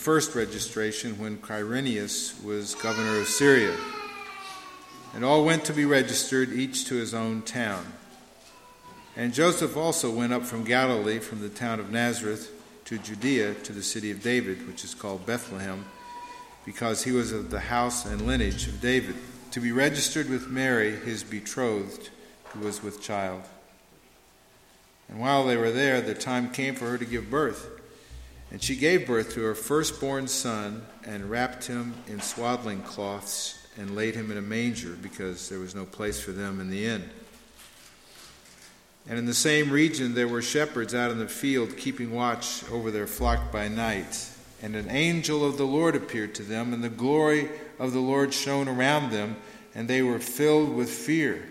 first registration when Quirinius was governor of Syria. And all went to be registered, each to his own town. And Joseph also went up from Galilee, from the town of Nazareth, to Judea, to the city of David, which is called Bethlehem, because he was of the house and lineage of David, to be registered with Mary, his betrothed, who was with child. And while they were there, the time came for her to give birth. And she gave birth to her firstborn son, and wrapped him in swaddling cloths, and laid him in a manger, because there was no place for them in the inn. And in the same region there were shepherds out in the field, keeping watch over their flock by night. And an angel of the Lord appeared to them, and the glory of the Lord shone around them, and they were filled with fear.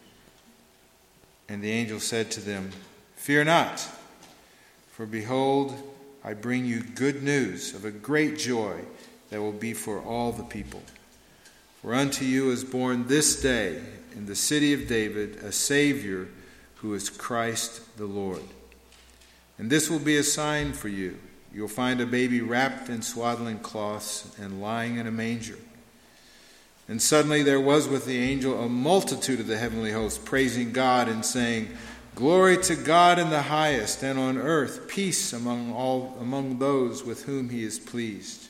And the angel said to them, "Fear not, for behold, I bring you good news of a great joy that will be for all the people. For unto you is born this day in the city of David a Savior, who is Christ the Lord. And this will be a sign for you. You'll find a baby wrapped in swaddling cloths and lying in a manger." And suddenly there was with the angel a multitude of the heavenly host, praising God and saying, "Glory to God in the highest, and on earth peace among those with whom he is pleased."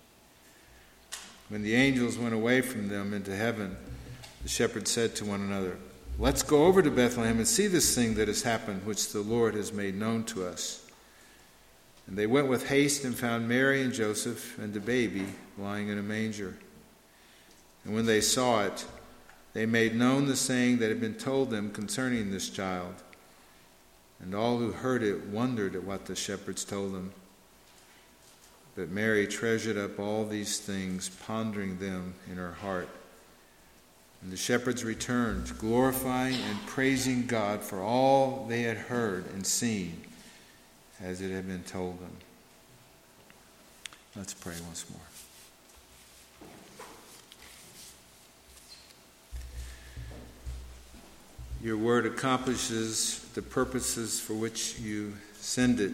When the angels went away from them into heaven, the shepherds said to one another, "Let's go over to Bethlehem and see this thing that has happened, which the Lord has made known to us." And they went with haste and found Mary and Joseph and the baby lying in a manger. And when they saw it, they made known the saying that had been told them concerning this child. And all who heard it wondered at what the shepherds told them. But Mary treasured up all these things, pondering them in her heart. And the shepherds returned, glorifying and praising God for all they had heard and seen, as it had been told them. Let's pray once more. Your word accomplishes the purposes for which you send it.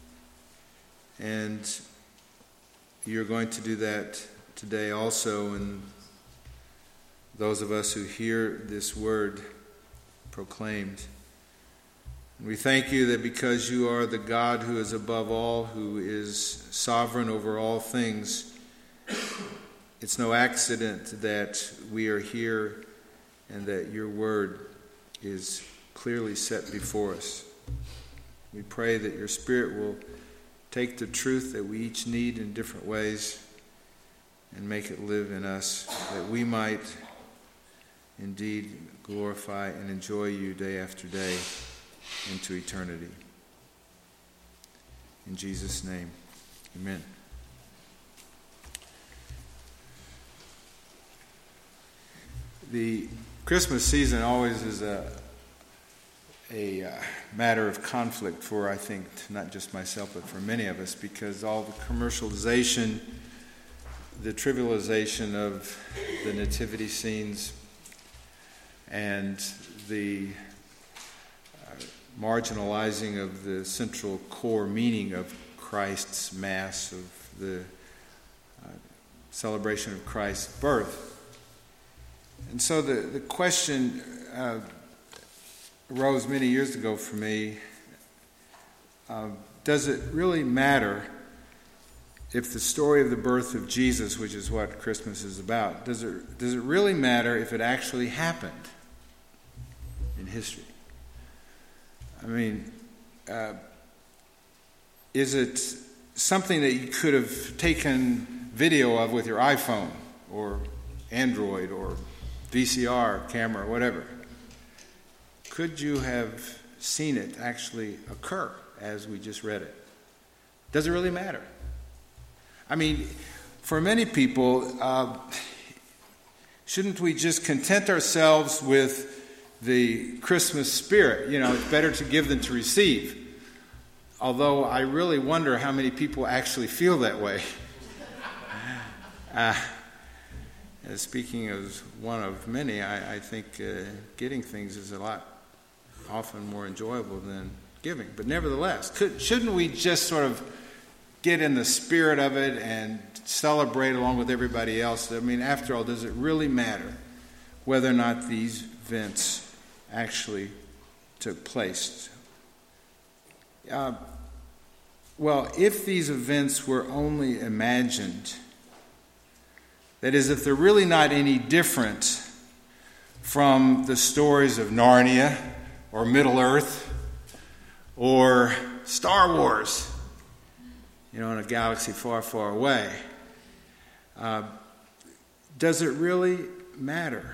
And you're going to do that today also in those of us who hear this word proclaimed. And we thank you that because you are the God who is above all, who is sovereign over all things, it's no accident that we are here and that your word is clearly set before us. We pray that your Spirit will take the truth that we each need in different ways and make it live in us, that we might indeed glorify and enjoy you day after day into eternity. In Jesus' name, amen. The Christmas season always is a matter of conflict for, I think, not just myself, but for many of us, because all the commercialization, the trivialization of the nativity scenes, and the marginalizing of the central core meaning of Christ's Mass, of the celebration of Christ's birth. And so the question arose many years ago for me, does it really matter if the story of the birth of Jesus, which is what Christmas is about, does it really matter if it actually happened in history? I mean, is it something that you could have taken video of with your iPhone or Android or VCR camera or whatever? Could you have seen it actually occur as we just read it? Does it really matter? I mean, for many people, shouldn't we just content ourselves with the Christmas spirit? You know, it's better to give than to receive. Although I really wonder how many people actually feel that way. Speaking as one of many, I think getting things is a lot often more enjoyable than giving. But nevertheless, shouldn't we just sort of get in the spirit of it and celebrate along with everybody else. I mean, after all, does it really matter whether or not these events actually took place? Well, if these events were only imagined, that is, if they're really not any different from the stories of Narnia or Middle-earth or Star Wars, in a galaxy far, far away, does it really matter?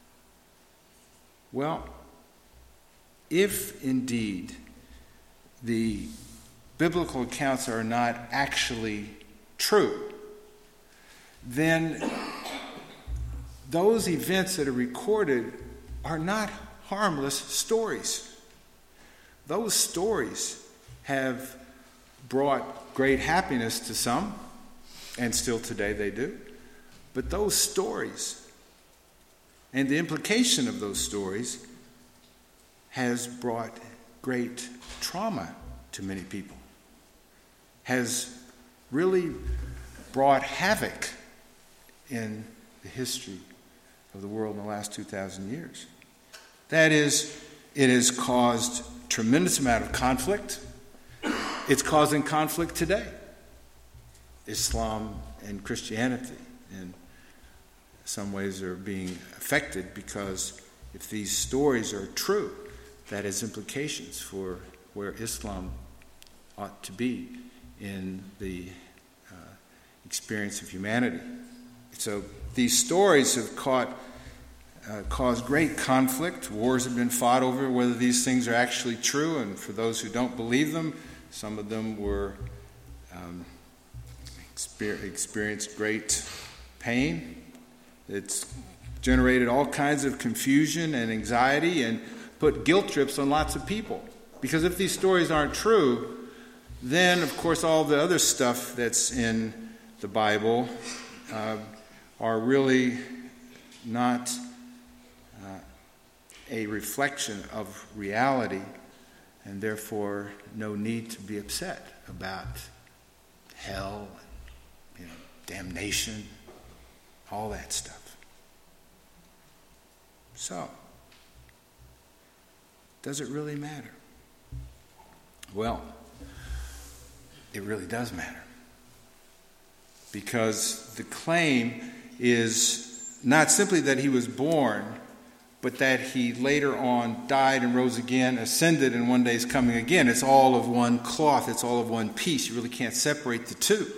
Well, if indeed the biblical accounts are not actually true, then those events that are recorded are not harmless stories. Those stories have brought great happiness to some, and still today they do. But those stories and the implication of those stories has brought great trauma to many people, has really brought havoc in the history of the world in the last 2,000 years. That is, it has caused tremendous amount of conflict. It's causing conflict today. Islam and Christianity in some ways are being affected because if these stories are true, that has implications for where Islam ought to be in the experience of humanity. So these stories have caused great conflict. Wars have been fought over whether these things are actually true, and for those who don't believe them, some of them were experienced great pain. It's generated all kinds of confusion and anxiety and put guilt trips on lots of people. Because if these stories aren't true, then, of course, all the other stuff that's in the Bible are really not a reflection of reality, and therefore no need to be upset about hell, damnation, all that stuff. So, does it really matter? Well, it really does matter. Because the claim is not simply that he was born, but that he later on died and rose again, ascended, and one day is coming again. It's all of one cloth. It's all of one piece. You really can't separate the two.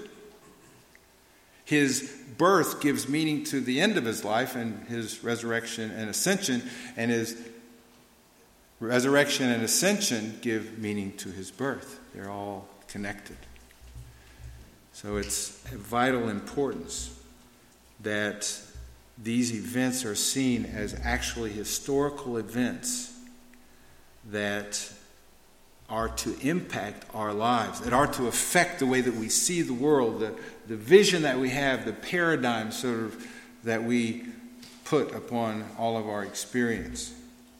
His birth gives meaning to the end of his life and his resurrection and ascension, and his resurrection and ascension give meaning to his birth. They're all connected. So it's of vital importance that these events are seen as actually historical events that are to impact our lives, that are to affect the way that we see the world, the vision that we have, the paradigm sort of that we put upon all of our experience.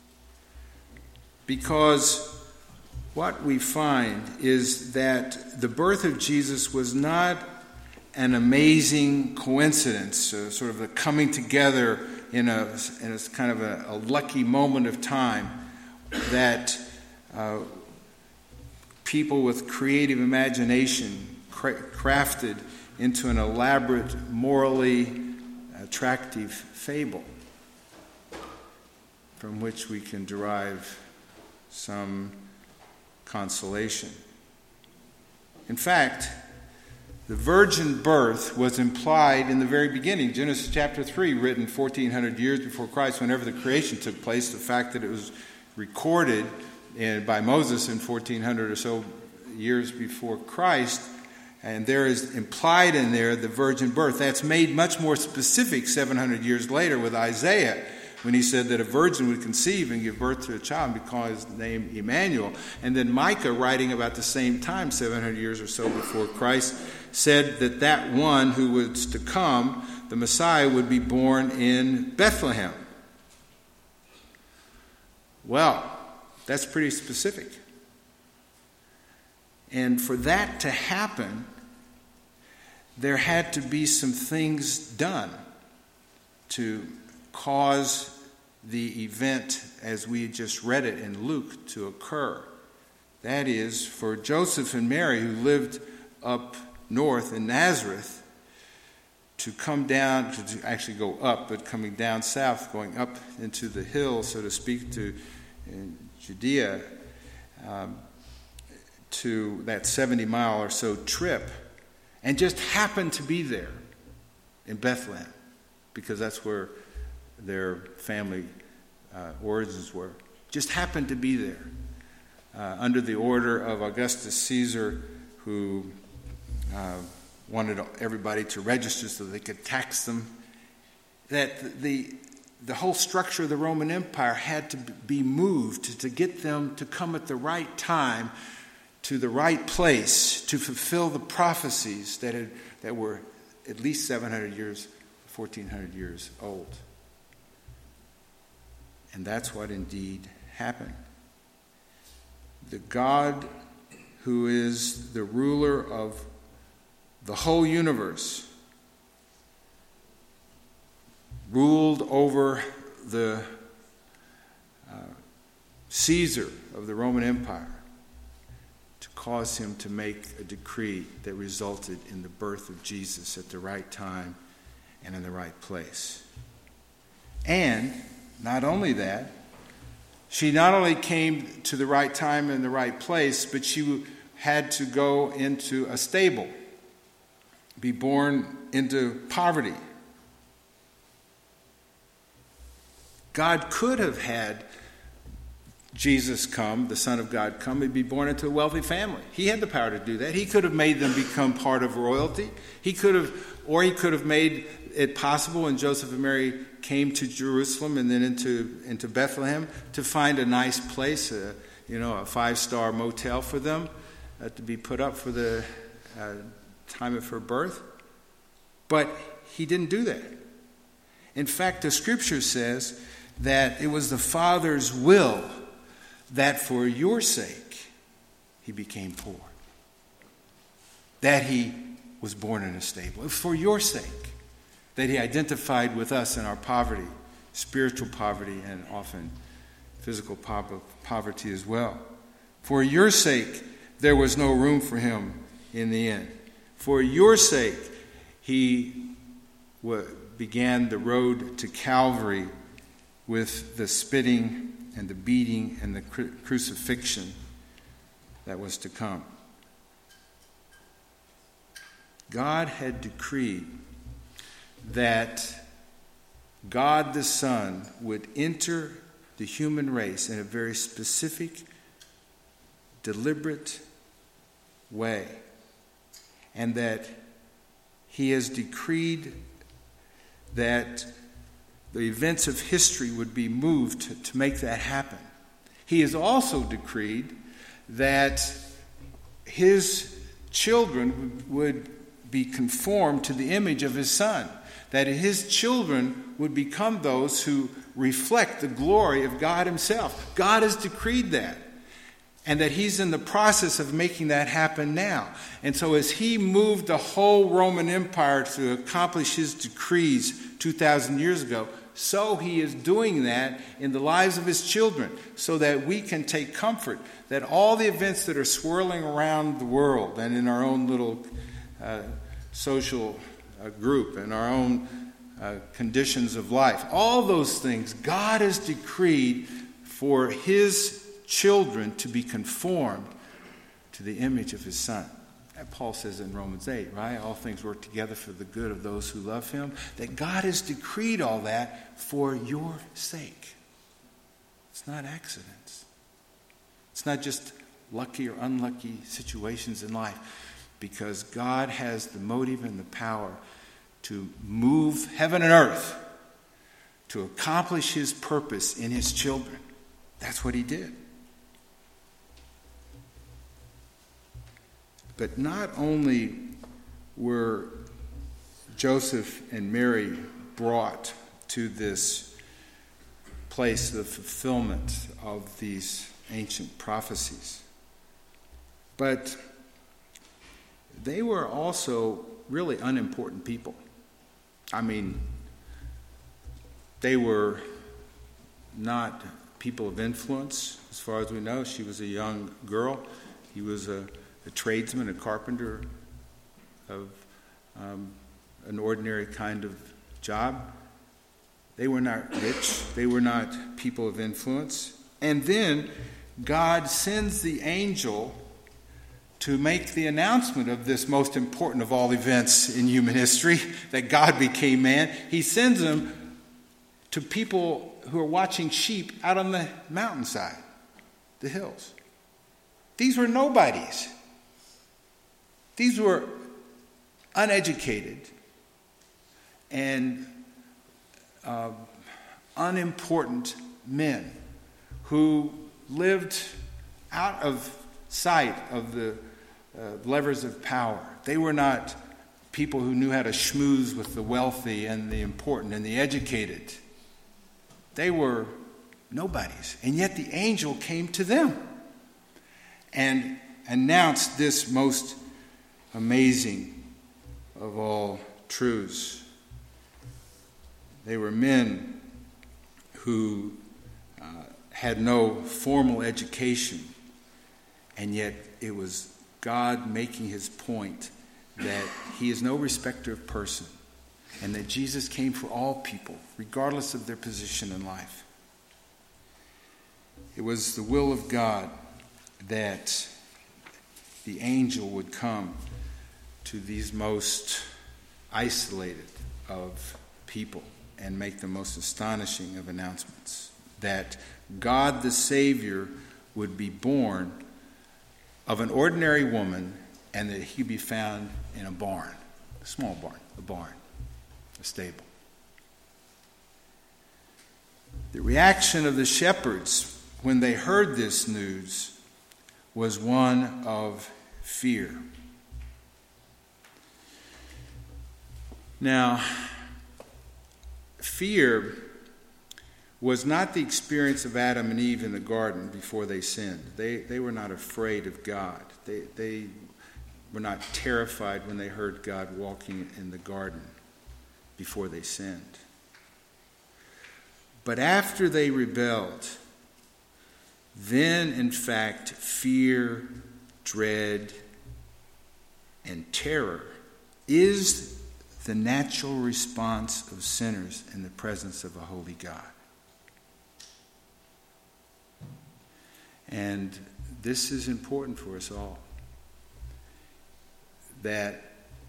Because what we find is that the birth of Jesus was not an amazing coincidence, sort of a coming together in a kind of a lucky moment of time that people with creative imagination crafted into an elaborate, morally attractive fable from which we can derive some consolation. In fact, the virgin birth was implied in the very beginning. Genesis chapter 3, written 1,400 years before Christ, whenever the creation took place, the fact that it was recorded by Moses in 1,400 or so years before Christ, and there is implied in there the virgin birth. That's made much more specific 700 years later with Isaiah, when he said that a virgin would conceive and give birth to a child and be called his name Emmanuel. And then Micah, writing about the same time, 700 years or so before Christ, said that that one who was to come, the Messiah, would be born in Bethlehem. Well, that's pretty specific. And for that to happen, there had to be some things done to cause the event, as we just read it in Luke, to occur. That is, for Joseph and Mary, who lived up north in Nazareth, to come down, to actually go up, but coming down south, going up into the hill, so to speak, to Judea, to that 70-mile or so trip, and just happened to be there in Bethlehem, because that's where their family origins were. Just happened to be there under the order of Augustus Caesar, who wanted everybody to register so they could tax them. That the whole structure of the Roman Empire had to be moved to get them to come at the right time to the right place to fulfill the prophecies that were at least 700 years, 1,400 years old. And that's what indeed happened. The God who is the ruler of the whole universe ruled over the Caesar of the Roman Empire to cause him to make a decree that resulted in the birth of Jesus at the right time and in the right place. And not only that, she not only came to the right time and the right place, but she had to go into a stable, be born into poverty. God could have had Jesus come, the Son of God come, and be born into a wealthy family. He had the power to do that. He could have made them become part of royalty. He could have made it possible when Joseph and Mary came to Jerusalem and then into Bethlehem to find a nice place, a 5-star motel for them to be put up for the time of her birth. But he didn't do that. In fact, the scripture says that it was the Father's will that for your sake he became poor. That he was born in a stable. It was for your sake that he identified with us in our poverty, spiritual poverty, and often physical poverty as well. For your sake, there was no room for him in the inn. For your sake, he began the road to Calvary with the spitting and the beating and the crucifixion that was to come. God had decreed that God the Son would enter the human race in a very specific, deliberate way, and that he has decreed that the events of history would be moved to make that happen. He has also decreed that his children would be conformed to the image of his Son, that his children would become those who reflect the glory of God himself. God has decreed that, and that he's in the process of making that happen now. And so as he moved the whole Roman Empire to accomplish his decrees 2,000 years ago, so he is doing that in the lives of his children, so that we can take comfort that all the events that are swirling around the world and in our own little social group and our own conditions of life, all those things, God has decreed for his children to be conformed to the image of his Son. And Paul says in Romans 8, right? All things work together for the good of those who love him. That God has decreed all that for your sake. It's not accidents. It's not just lucky or unlucky situations in life. Because God has the motive and the power to move heaven and earth to accomplish his purpose in his children. That's what he did. But not only were Joseph and Mary brought to this place of fulfillment of these ancient prophecies, but they were also really unimportant people. I mean, they were not people of influence, as far as we know. She was a young girl. He was a tradesman, a carpenter of an ordinary kind of job. They were not rich. They were not people of influence. And then God sends the angel to make the announcement of this most important of all events in human history, that God became man. He sends him to people who are watching sheep out on the mountainside, the hills. These were nobodies. These were uneducated and unimportant men who lived out of sight of the levers of power. They were not people who knew how to schmooze with the wealthy and the important and the educated. They were nobodies. And yet the angel came to them and announced this most amazing of all truths. They were men who had no formal education, and yet it was God making his point that he is no respecter of person, and that Jesus came for all people, regardless of their position in life. It was the will of God that the angel would come to these most isolated of people and make the most astonishing of announcements, that God the Savior would be born of an ordinary woman, and that he'd be found in a barn, a small barn, a stable. The reaction of the shepherds when they heard this news was one of fear. Now, fear was not the experience of Adam and Eve in the garden before they sinned. They were not afraid of God. They were not terrified when they heard God walking in the garden before they sinned. But after they rebelled, then in fact fear, dread, and terror is the natural response of sinners in the presence of a holy God. And this is important for us all, that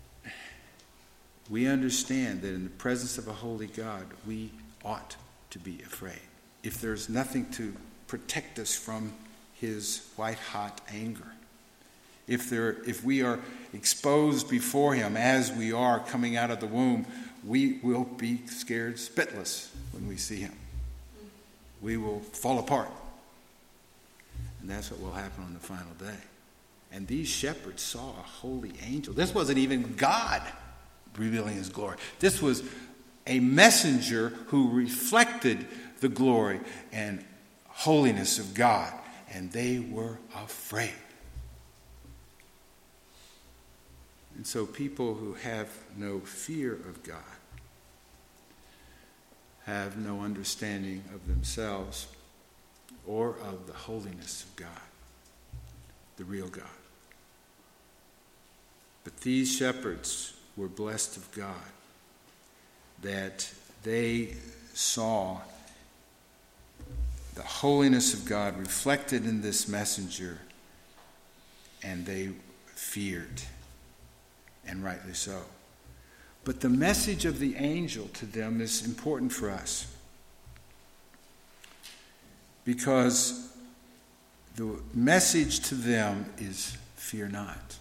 we understand that in the presence of a holy God, we ought to be afraid. If there's nothing to protect us from his white-hot anger, if we are exposed before him as we are coming out of the womb, we will be scared spitless when we see him. We will fall apart. And that's what will happen on the final day. And these shepherds saw a holy angel. This wasn't even God revealing his glory. This was a messenger who reflected the glory and holiness of God. And they were afraid. And so people who have no fear of God have no understanding of themselves or of the holiness of God, the real God. But these shepherds were blessed of God, that they saw the holiness of God reflected in this messenger, and they feared, and rightly so. But the message of the angel to them is important for us, because the message to them is fear not.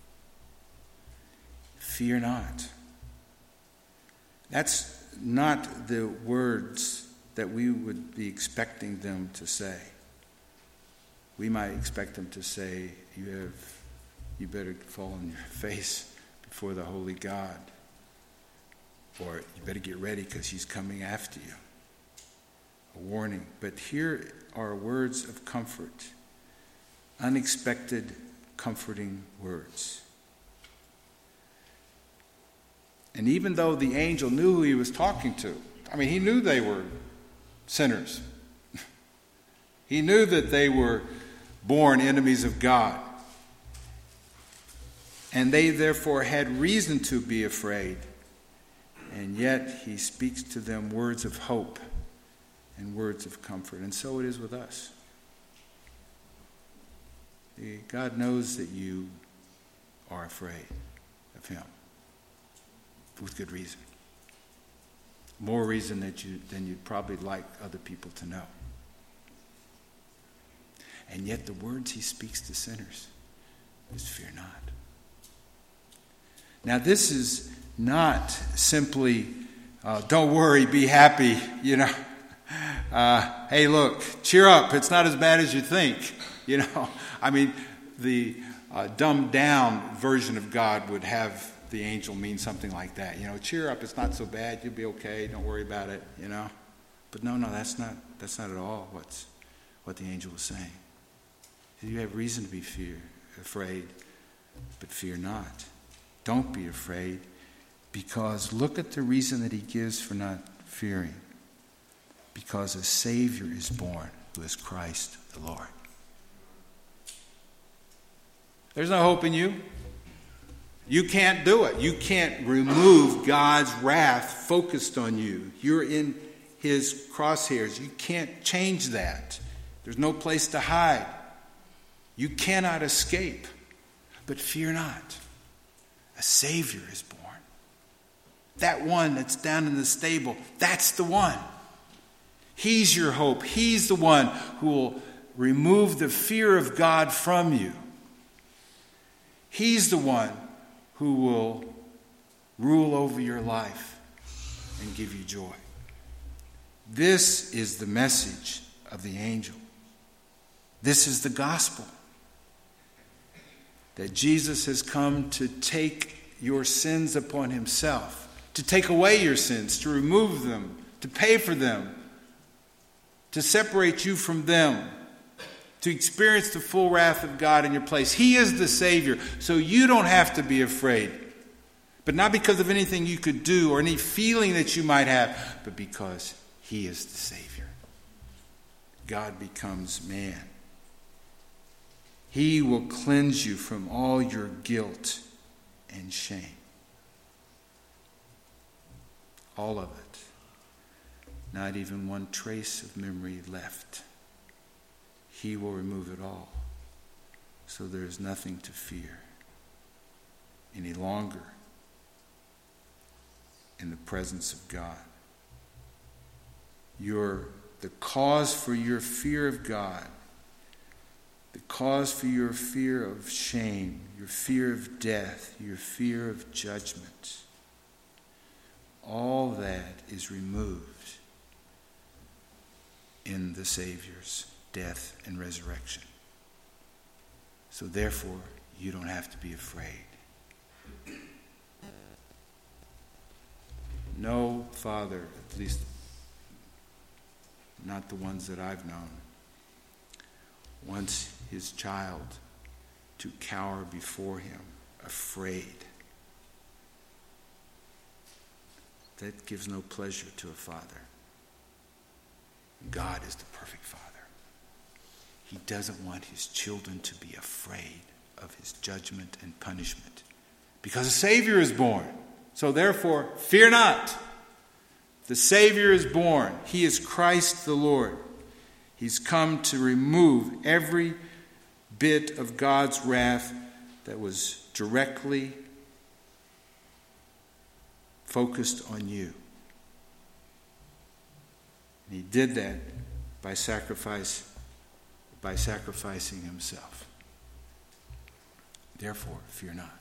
Fear not. That's not the words that we would be expecting them to say. We might expect them to say, you better fall on your face before the holy God, or you better get ready because he's coming after you. A warning. But here are words of comfort, unexpected, comforting words. And even though the angel knew who he was talking to, he knew they were sinners. He knew that they were born enemies of God. And they therefore had reason to be afraid. And yet he speaks to them words of hope and words of comfort. And so it is with us. God knows that you are afraid of him. With good reason. More reason than you'd probably like other people to know. And yet the words he speaks to sinners is fear not. Now this is not simply, don't worry, be happy, hey look, cheer up, it's not as bad as you think. The dumbed down version of God would have the angel mean something like that. Cheer up, it's not so bad, you'll be okay, don't worry about it, But no, that's not at all what the angel was saying. You have reason to be afraid, but fear not. Don't be afraid, because look at the reason that he gives for not fearing. Because a Savior is born, who is Christ the Lord. There's no hope in you. You can't do it. You can't remove God's wrath focused on you. You're in his crosshairs. You can't change that. There's no place to hide. You cannot escape. But fear not. A Savior is born. That one that's down in the stable, that's the one. He's your hope. He's the one who will remove the fear of God from you. He's the one who will rule over your life and give you joy. This is the message of the angel. This is the gospel. That Jesus has come to take your sins upon himself, to take away your sins, to remove them, to pay for them, to separate you from them, to experience the full wrath of God in your place. He is the Savior, so you don't have to be afraid. But not because of anything you could do or any feeling that you might have, but because he is the Savior. God becomes man. He will cleanse you from all your guilt and shame. All of it. Not even one trace of memory left. He will remove it all. So there is nothing to fear any longer in the presence of God. The cause for your fear of God, the cause for your fear of shame, your fear of death, your fear of judgment, all that is removed in the Savior's death and resurrection. So therefore, you don't have to be afraid. No father, at least not the ones that I've known, wants his child to cower before him, afraid. That gives no pleasure to a father. God is the perfect father. He doesn't want his children to be afraid of his judgment and punishment, because a Savior is born. So therefore, fear not. The Savior is born. He is Christ the Lord. He's come to remove every bit of God's wrath that was directly focused on you. And he did that by sacrificing himself. Therefore, fear not.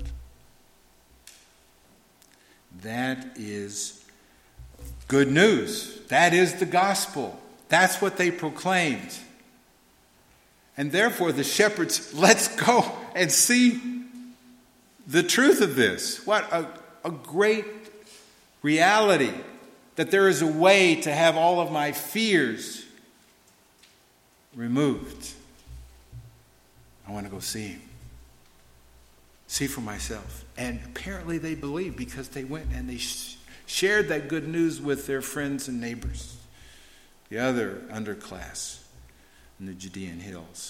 That is good news. That is the gospel. That's what they proclaimed. And therefore, the shepherds, let's go and see the truth of this. What a great reality, that there is a way to have all of my fears removed. I want to go see him. see for myself. And apparently they believed, because they went and they shared that good news with their friends and neighbors, the other underclass in the Judean hills,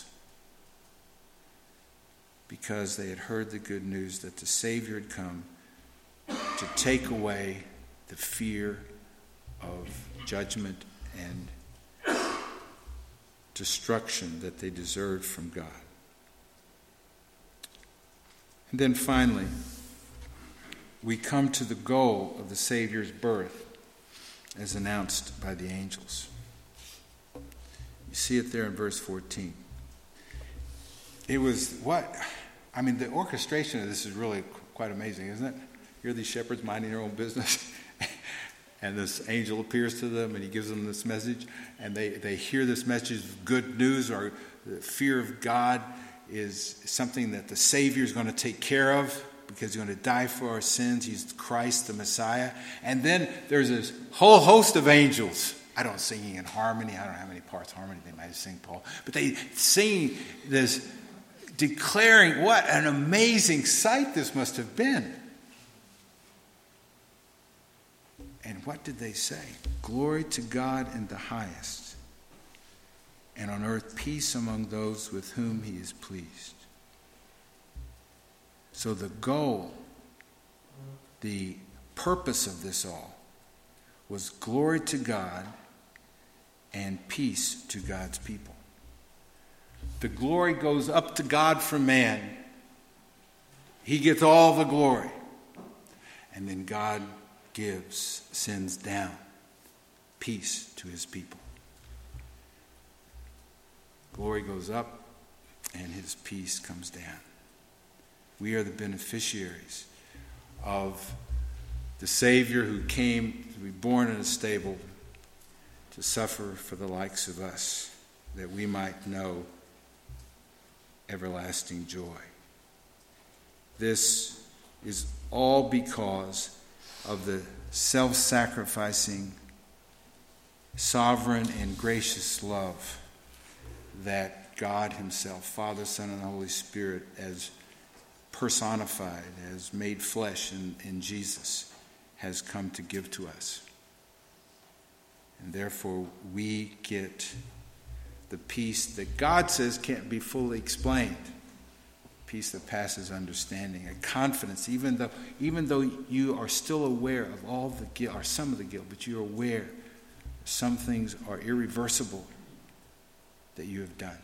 because they had heard the good news that the Savior had come to take away the fear of judgment and destruction that they deserved from God. And then finally, we come to the goal of the Savior's birth as announced by the angels. You see it there in verse 14. It was the orchestration of this is really quite amazing, isn't it? Here are these shepherds minding their own business, and this angel appears to them, and he gives them this message, and they hear this message of good news, or the fear of God is something that the Savior is going to take care of, because he's going to die for our sins. He's Christ, the Messiah. And then there's this whole host of angels. I don't singing in harmony. I don't know how many parts harmony they might sing, Paul. But they sing this, declaring what an amazing sight this must have been. And what did they say? Glory to God in the highest, and on earth peace among those with whom he is pleased. So the goal, the purpose of this all, was glory to God and peace to God's people. The glory goes up to God from man. He gets all the glory. And then God sends down peace to his people. Glory goes up and his peace comes down. We are the beneficiaries of the Savior who came to be born in a stable to suffer for the likes of us, that we might know everlasting joy. This is all because of the self-sacrificing, sovereign, and gracious love that God himself, Father, Son, and Holy Spirit, as personified, as made flesh in Jesus, has come to give to us. And therefore we get the peace that God says can't be fully explained. Peace that passes understanding, a confidence, even though you are still aware of all the guilt, or some of the guilt, but you're aware some things are irreversible that you have done.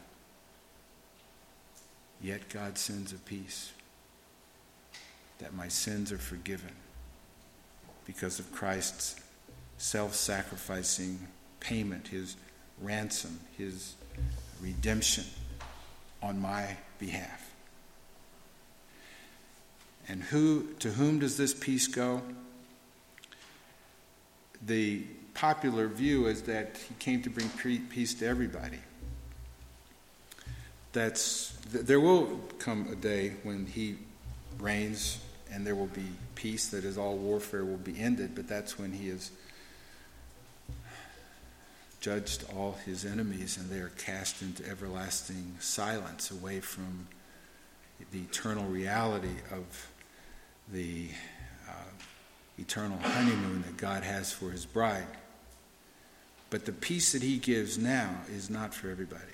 Yet God sends a peace that my sins are forgiven because of Christ's self-sacrificing payment, his ransom, his redemption on my behalf. And to whom does this peace go? The popular view is that he came to bring peace to everybody. There will come a day when he reigns and there will be peace, that is, all warfare will be ended, but that's when he has judged all his enemies and they are cast into everlasting silence, away from the eternal reality of the eternal honeymoon that God has for his bride. But the peace that he gives now is not for everybody.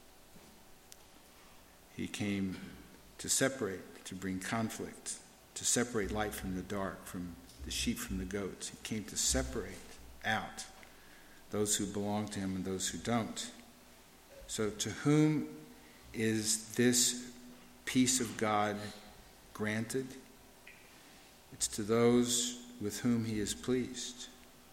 He came to separate, to bring conflict, to separate light from the dark, from the sheep from the goats. He came to separate out those who belong to him and those who don't. So to whom is this peace of God granted? It's to those with whom he is pleased.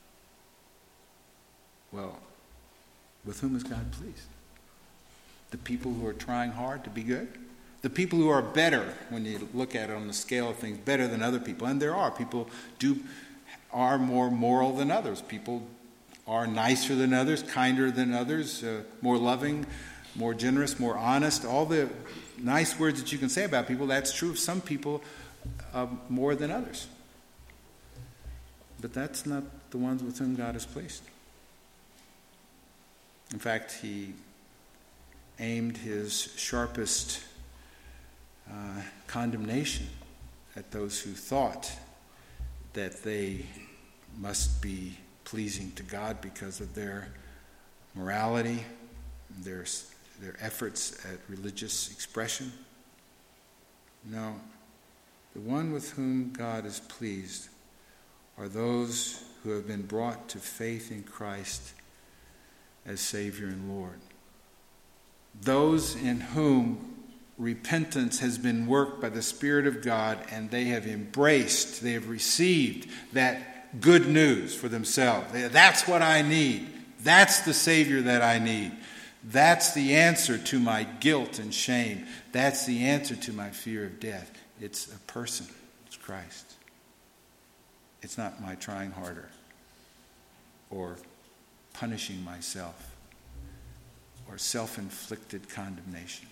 Well, with whom is God pleased? The people who are trying hard to be good? The people who are better, when you look at it on the scale of things, better than other people. And there are. People are more moral than others. People are nicer than others, kinder than others, more loving, more generous, more honest. All the nice words that you can say about people, that's true of some people more than others. But that's not the ones with whom God is pleased. In fact, he aimed his sharpest condemnation at those who thought that they must be pleasing to God because of their morality, their efforts at religious expression. No, the one with whom God is pleased are those who have been brought to faith in Christ as Savior and Lord. Those in whom repentance has been worked by the Spirit of God, and they have embraced, they have received that good news for themselves. That's what I need. That's the Savior that I need. That's the answer to my guilt and shame. That's the answer to my fear of death. It's a person. It's Christ. It's not my trying harder or punishing myself or self-inflicted condemnation.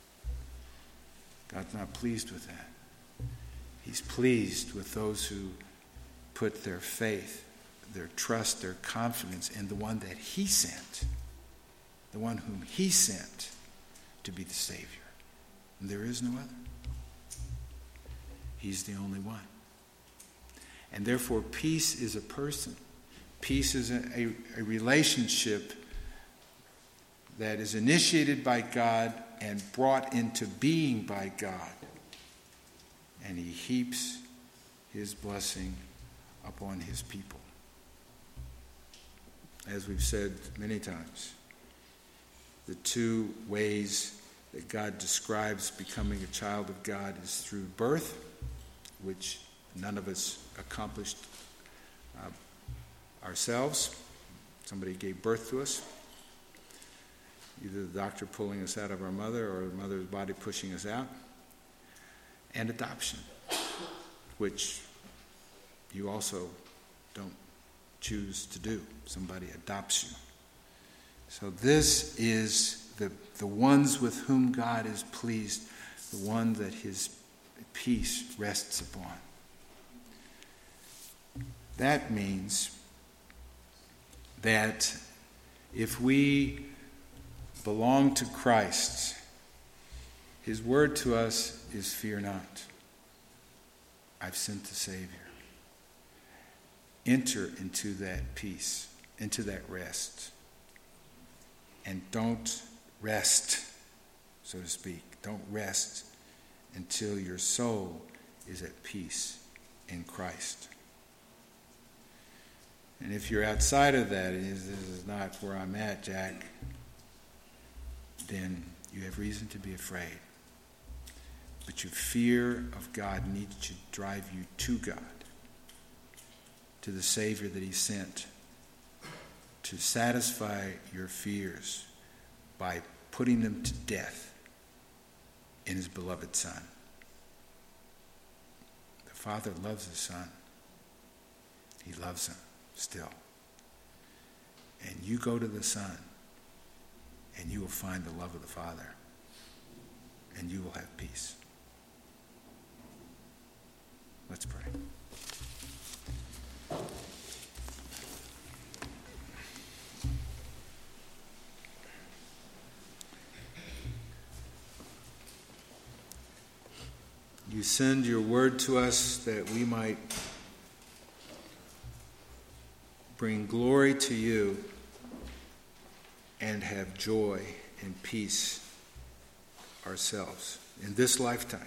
God's not pleased with that. He's pleased with those who put their faith, their trust, their confidence in the one that he sent, the one whom he sent to be the Savior. And there is no other. He's the only one. And therefore, peace is a person. Peace is a relationship that is initiated by God and brought into being by God. And he heaps his blessing upon his people. As we've said many times, the two ways that God describes becoming a child of God is through birth, which none of us accomplished ourselves. Somebody gave birth to us. Either the doctor pulling us out of our mother or the mother's body pushing us out. And adoption, which you also don't choose to do. Somebody adopts you. So this is the ones with whom God is pleased, the one that his peace rests upon. That means that if we belong to Christ, his word to us is, fear not. I've sent the Savior. Enter into that peace, into that rest. And don't rest, so to speak. Don't rest until your soul is at peace in Christ. And if you're outside of that, this is not where I'm at, Jack, then you have reason to be afraid. But your fear of God needs to drive you to God, to the Savior that he sent, to satisfy your fears by putting them to death in his beloved Son. The Father loves the Son. He loves him still. And you go to the Son, and you will find the love of the Father, and you will have peace. Let's pray. You send your word to us that we might bring glory to you and have joy and peace ourselves in this lifetime,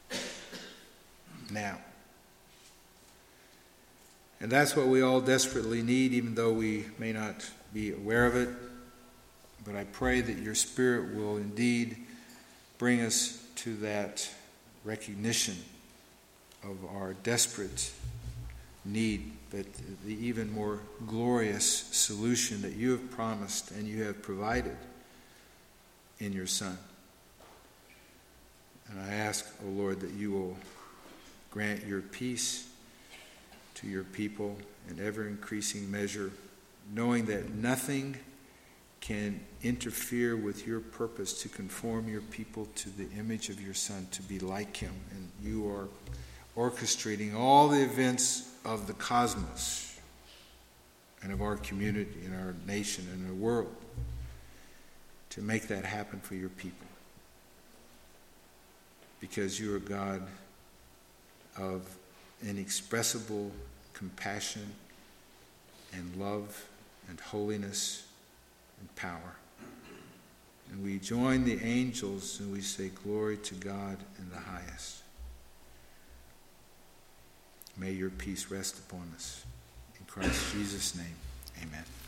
now. And that's what we all desperately need, even though we may not be aware of it. But I pray that your Spirit will indeed bring us to that recognition of our desperate need, but the even more glorious solution that you have promised and you have provided in your Son. And I ask, O Lord, that you will grant your peace to your people in ever-increasing measure, knowing that nothing can interfere with your purpose to conform your people to the image of your Son, to be like him. And you are orchestrating all the events of the cosmos and of our community and our nation and our world to make that happen for your people. Because you are God of inexpressible compassion and love and holiness and power. And we join the angels and we say, glory to God in the highest. May your peace rest upon us. In Christ Jesus' name, amen.